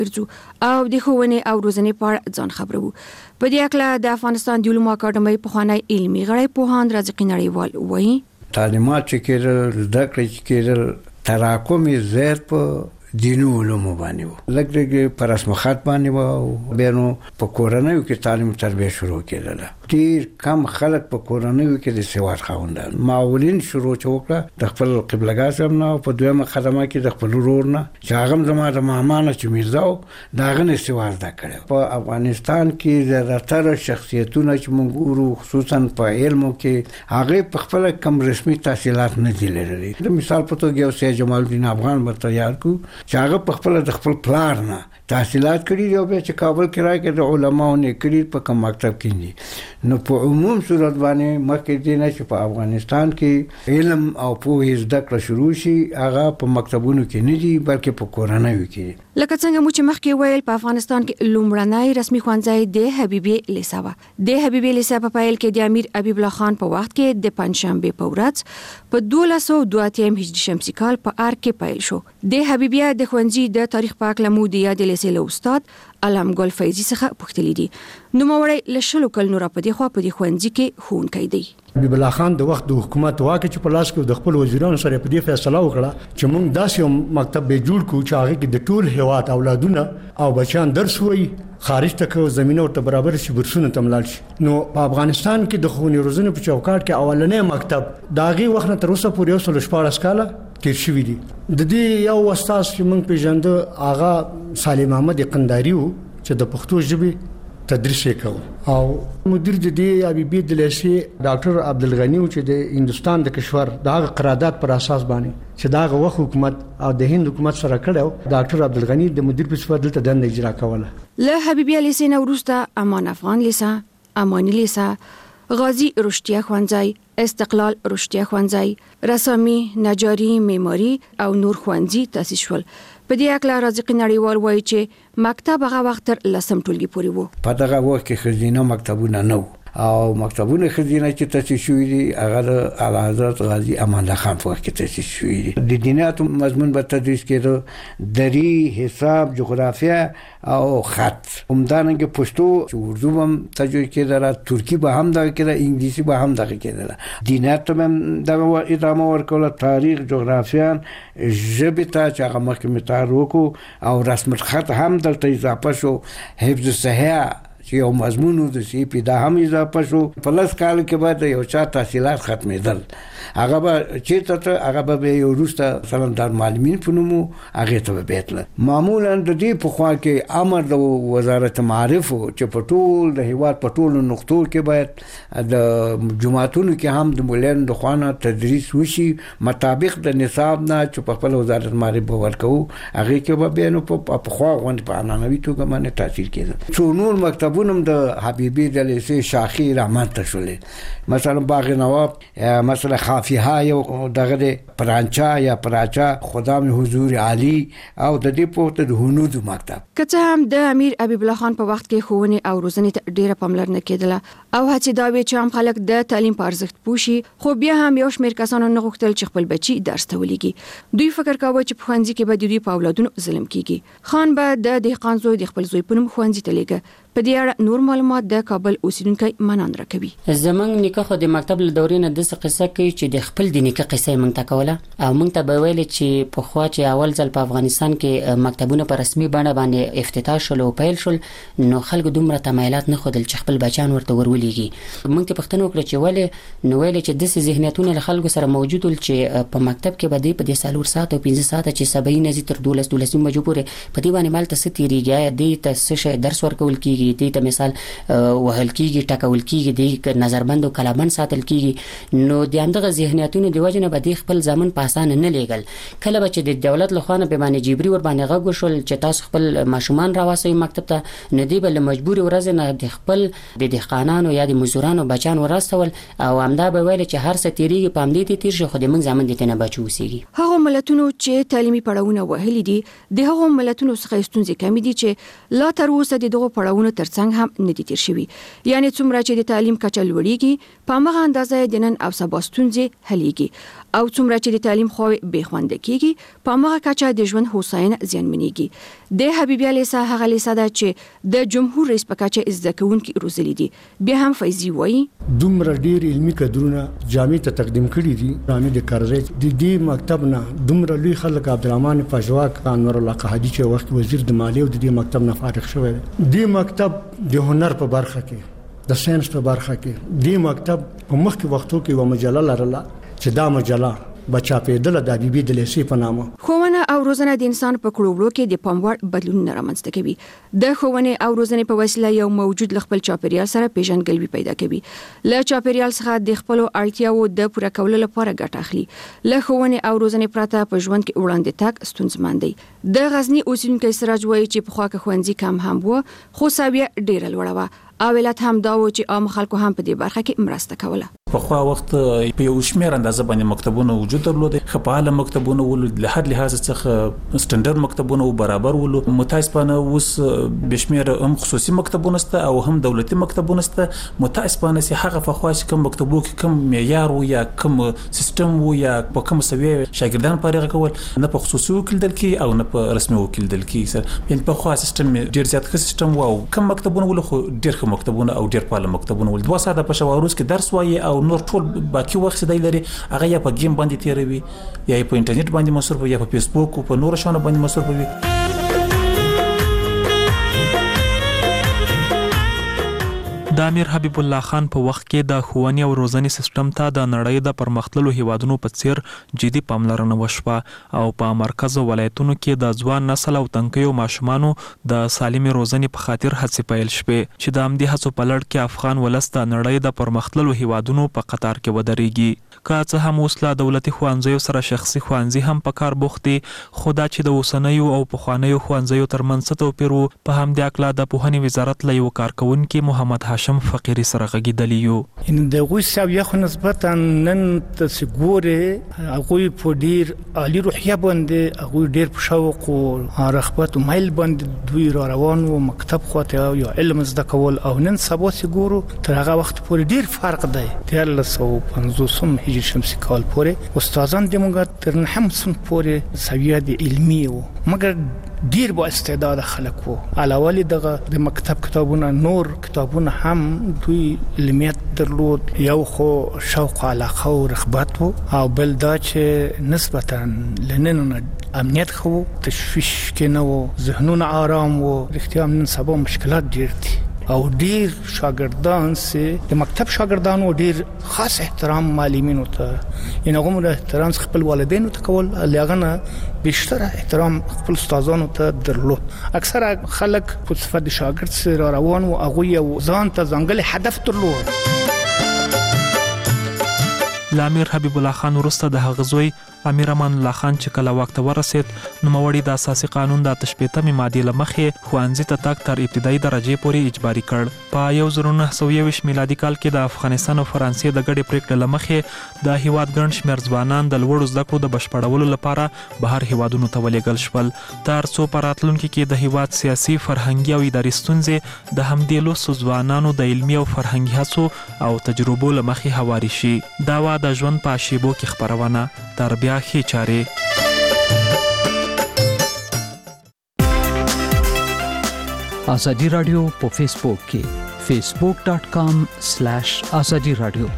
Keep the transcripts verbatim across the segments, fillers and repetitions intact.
ارزو او د ښوونې او روزنې په اړه ځان خبرو. په دې اړه د افغانستان د علومو اکاډمۍ پخوانی علمي غړی پوهاند رازق نړیوال وایي تعلیمات چې کېدل زده کړې چې کېدل تراکم یې زیات په دیني علومو باندې وو، لږ لږ په رسم خط باندې وو، بیا نو په کورنیو کې تعلیم تربیه شروع کېدله. ډېر کم خلک په کورنیو کې د سواد خاوندان. معاولین شروع چې وکړه د خپل قبلګاه صاحب نه، په دویمه خدمه کې د خپل ورور نه چې هغه هم زما د ماما نه چې میرزا و د هغه نه سواد زده کړی. په افغانستان کې زیاتره شخصیتونه چې موږ ګورو خصوصا په علمو کې هغې په خپله کم رسمي تحصیلات نه دي لرلي. د مثال په توګه یو سید جمال الدین افغان ورته یاد کړو چې هغه په خپل د خپل پلار نه تحصیلات کړي دي او بیا چې کابل کې راکې د علماو نه کړي په کوم مکتب کې دي. نو په عموم صورت باندې مخکې دي نه چې په افغانستان کې علم او پوهې زده کړه شروع شي، هغه په مکتبونو کې نه دي بلکې په کورنیو کې. لکه څنګه مو چې مخکې ویل په افغانستان کې لومړنی رسمي ښوونځی د حبیبي لیسه و. د حبیبي لیسه په پیل کې د امیر حبیب الله خان په وخت کې د پنځشنبه په ورځ په دولس سوه دوه اتیا هجري شمسي کال په ار کې پیل شو. د حبیبي د ښوونځي د تاریخ په اړه مو د یاد لیسه له استاد علم ګل فیضي څخه پوښتلي دي. نو موري لشلو کل نور په دې خوا په دې ښوونځي کې ښوونکی دی. حبیب الله خان د وخت د حکومت واکه چې په لاس کې د خپل وزیرانو سره په دې فیصله وکړه چې موږ داسې مکتب به جوړ کړو چې هغه کې د ټول هیواد اولادونه او بچیان درس وایي، خارج ته کو زمينه ورته برابر شي، برسونه تملال شي. نو په افغانستان کې د ښوونې روزنې په چوکاټ کې اولنې مکتب داغي وخت تر اوسه پورې یو سل شپاړس کاله تیر شوی دی. د دې یو استاد چې موږ پیژنده آغا سالم احمد قنداری وو چې د پښتو ژبې تدریس وکاو او مدیر د دې حبیبي د لیسې ډاکټر عبدالغنی چې د هندستان د کشور دغه قرارداد پر اساس باندې چې دغه وخت حکومت او د هند حکومت سره کړو، ډاکټر عبدالغنی د مدیر په صفت دلته دنده اجرا کوله. له حبیبي لیسې نو وروسته امان افغان لیسه، امانی لیسه، غازی رشتیه ښوونځی، استقلال رشتیه ښوونځی، رسامي، نجاري، معماري او نور ښوونځي تاسیس شول. په دې اړه رازق نړیوال وایي چې مکتب هغه وخت تر لسم ټولګي پورې وو. په دغه وخت کې ښځینه مکتبونه نه وو او مکتبونه ښځینه چې تاسیس شوي دي هغه د اعلی حضرت غازي امان الله خان په وخت کې تاسیس شوي دي. د دینیاتو مضمون به تدریس کېده، دري، حساب، جغرافیه او خط. همدارنګه پښتو چې اردو هم تدریس کېده، ترکی به هم دغه کېده، انګلیسي به هم دغه کېده. دینیات هم دغه ادامه ورکوله، تاریخ، جغرافیه، ژبې ته چې هغه مخکې متار وکړو او رسم الخط هم دلته اضافه شو. حفظ الصحه چې یو مضمون د سی پی دا هم اضافه شو. په لس کال کې بعد یو چا تحصیلات ختمېدل، هغه به چیرته ته هغه به یو وروسته مثلا دار معلمین په نوم هغې ته به بیتله. معمولا د دې په خوا کې امر د وزارت معارف چې په ټول د هیواد په ټولو نقطو کې باید د جماعتونو کې هم د مولانو د خوا نه تدریس وشي مطابق د نصاب نه چې په خپل وزارت معارف به ورکوو. هغې کې به بیا نو په خوا غوندې په عنعنوي توګه باندې تاثیر کېده. څو نور مکتبونه د حبیبي د لیسې شاخې رامنځته شولې، مثلا باغ نواب، مثلا خافیها یو دغه پرانچا یا پراچا، خدام حضور عالی او د دې پورته د هنود مکتب. که څه هم د امیر حبیب الله خان په وخت کې ښوونې او روزنې ته ډیره پاملرنه کېدله او هڅې دا وې چې عام خلک د تعلیم په ارزښت پوه شي، خو بیا هم یو شمېر کسانو نه غوښتل چې خپل بچي درس ته ولېږي. دوی فکر کاوه چې په ښوونځي کې به د دوی په اولادونو ظلم کېږي. خان به د دهقان زوی د خپل زوی په نوم ښوونځي ته لېږه. په دې اړه نور معلومات د کابل اوسیدونکي منان راکوي. زمونږ نیکه خو د مکتب له دورې نه داسې قصه کوي چې د خپل د نیکه قصه یې موږ ته کوله او موږ ته به ویل چې پخوا چې اول ځل په افغانستان کې مکتبونه په رسمي بڼه باندې افتتاح شول او پیل شول، نو خلکو دومره تمایلات نه ښودل چې خپل بچیان ورته ورولېږي. موږ ته پوښتنه وکړه چې ولې، نو ویل چې داسې ذهنیتونه له خلکو سره موجود ول چې په مکتب کې به دوی په دې څلور ساعت او پنځه ساعته چې سبعین نه زی تر دولس دولسم بجو پورې په دې باندې مالته څه تېرېږي، دې ته څه شی درس ورکول کېږي، دې ته مثال وهل کېږي، ټکول کېږي، د نظربند او کلابند ساتل کېږي. نو د همدغه ذهنیتونو د وجې نه به د خپل ځامن په اسانه نه لېږل. کله به چې د دولت له خوا نه به باندې جبري ور باندې غږ وشول چې تاسو خپل ماشومان راواسئ مکتب ته، نو دوی به له مجبورې ورځې نه د خپل د دهقانانو یا د مزدورانو بچیان وراستول او همدا به ویل چې هر څه تېرېږي په همدې دې تېر شي، خو د موږ ځامن دې ته نه بچ اوسېږي. هغو ملتونو چې تعلیمي پړاوونه وهلي دي، د هغو ملتونو څخه ستونزې کمې دي چې لا تر اوسه د دغو پړاوونو مکتبونو ترڅنګ هم ندي تیر شوي. یعنی څومره چې د تعلیم کچه لوړیږي په هغه اندازه د نن او سبا ستونزې حلېږي او څومره چې د تعلیم خو به خوند کیږي په هغه کچه د ژوند هوساینه زیانمنېږي. د حبیبي لیسا هغه لیسا ده چې د جمهور رئیس په کچه زده کوونکي روزلي دي. بیا هم فیضی وایي دومره ډیر علمي کدرونه جامع ته تقدیم کړي دي. جامع د کارزه د دې مکتب نه دومره لوی خلک عبدالرحمن پژواک انور الله قحادي چې وخت وزیر د مالیه او د دې مکتب نه فارغ شوی دی. دې مکتب د هنر په برخه کې د ساينس په برخه کې دې مکتب په مخکې وختو کې و مجله لرله چې دا مجله بچا پیدل د حبیبي د لیسې په نامه. ښوونه او روزنه د انسان په کړو کې د پاموړ بدلون رامنځته کوي. د ښوونې او روزنې په وسیله یو موجود خپل چاپیریال سره پیژندګلوي پیدا کوي. له چاپیریال څخه د خپل اړتیاو د پوره کولو لپاره ګټه اخلي. له ښوونې او روزنې پرته په ژوند کې وړاندې تګ ستونزمن دی. د غزنی اوسیدونکو سراج وایي چې په خوا کې ښوونځي کم هم وو خو ساویه ډیره لوړه وه. او علت هم دا و چې عام خلکو هم په دې برخه کې مرسته کوله. په خو وخت په یو شمېر اندازه باندې مکتبونه وجود درلود. خپاله مکتبونه ول له هر لحاظ څخه سټنډرډ مکتبونه او برابر ول. متاسفانه اوس بشمیر هم خصوصي مکتبونه است او هم دولتي مکتبونه است. متاسفانه سي هغه په خواش کوم مکتبو کې کوم معیار و یا کوم سیستم و یا په کوم سوي شاګردان پاره کول نه په خصوصي وکیل دل کې او نه په رسمي وکیل دل کې سره. یعنی په خوا سیستم ډیر زیات ښه سیستم و او کوم مکتبونه ول خو ډیر مکتبونه او ډیر پاله مکتبونه ول. دوه ساعته په شواروز کې درس وایي او نور ټول باقي وخت دی لري هغه یا په گیم باندې تیروي یا په انټرنیټ باندې مصرف یا په فیسبوک او په نور شانو باندې مصرف وي. د امیر حبیب الله خان په وخت کې د ښوونې او روزنې سیستم ته د نړۍ د پرمختللو هیوادونو په څیر جدي پاملرنه وشوه او په مرکز ولایتونو کې د ځوان نسل او تنکیو ماشومانو د سالمې روزنې په خاطر هڅې پیل شوې چې د همدې هڅو په لړ کې افغان ولس د نړۍ د پرمختللو هیوادونو په قطار کې ودرېږي. که څه هم اوس له دولتي ښوونځیو سره شخصي ښوونځي هم په کار بوخت دي خو دا چې د اوسنیو او پخوانیو ښوونځیو ترمنځ څه توپیر و په همدې اکله د پوهنې وزارت له یو کارکونکي محمد هاشم فقیري سره غږېدلی یو. ان د غوي ساویه خو نسبتا نن تاسو ګوره هغه په ډیر عالی روحیه باندې هغه ډیر په شوق او رغبت او مایل باندې دوی را روان او مکتب خواته یو علم زده کول او نن سبا سي ګورو تر هغه وخت پورې ډیر فرق دی. د ألف وسیصد و پنځوس هجری شمسي کال پورې استادان د موږ تر نهم سن پورې سویه د علمي وو مګر ډیر با استعداد خلک وو. علاوه دغه د مکتب کتابونه نور کتابونه هم دوی علمیت درلود. یو خو شوق علاقه او رغبت وو او بل دا چې نسبتا لنن امنیت خو تشویش کې نه وو. ذهنونه آرام وو. اختیار نن سبا مشکلات ډیر دي او ډیر شاګردان سي د مکتب شاګردانو ډیر خاص احترام معلمینو ته ان هغه د احترام خپل والدینو ته کول لغنه بیشتر احترام خپل استادانو ته درلود. اکثره خلک په صفت شاګرد سره روان او هغه یو ځان ته ځانګړي هدف درلود. امیر حبیب الله خان وروسته د هغه زوی امیر امان الله خان چې کله وخت ورسید نو موري د اساسي قانون د تشبیهه ماده لمخې خوانزي ته تک تر ابتدایي درجه پورې اجباري کړ. په یو زر نه سوه یو میلادي کال کې د افغانستان او فرانسې د ګډې پریکړې لمخې د هیواد ګڼ شمېر ځوانان د لوړو زده کړو د بشپړولو لپاره بهر هیوادونو ته ولېږل شول تر څو په راتلونکي کې د هیواد سیاسي فرهنګي او اداري ستونزې د همدې لوستو ځوانانو د علمي او فرهنګي هڅو او تجربو لمخې هواري شي. دا وا د ژوند په شیبو کې خبرونه تر بیا خې چاره. آزادی رادیو په فیسبوک کې facebook dot com slash azadi radio.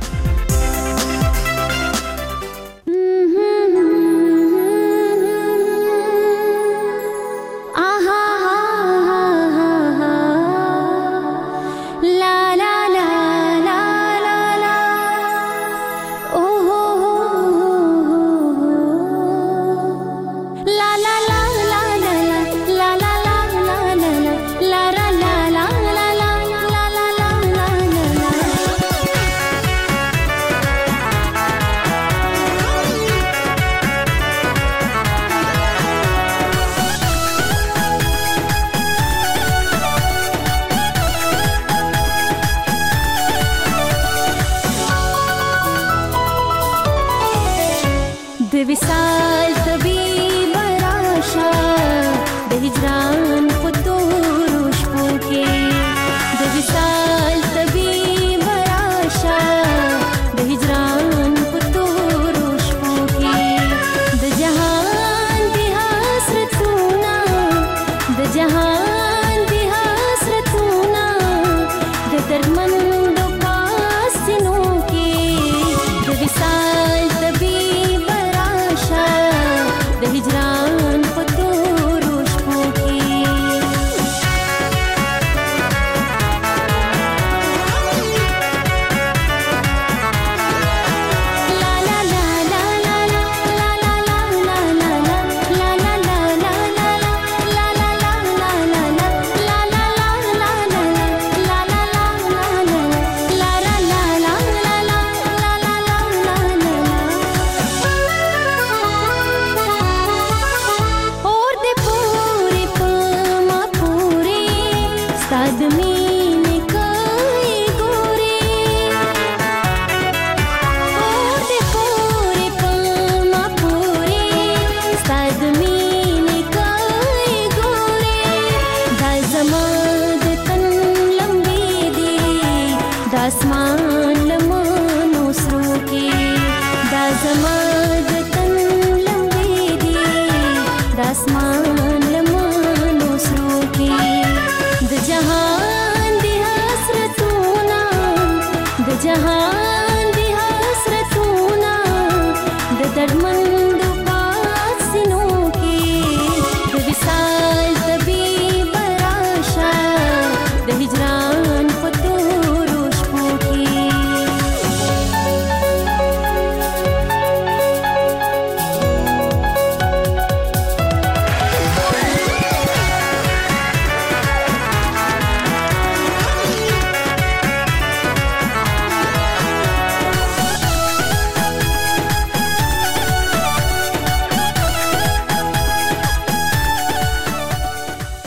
زمان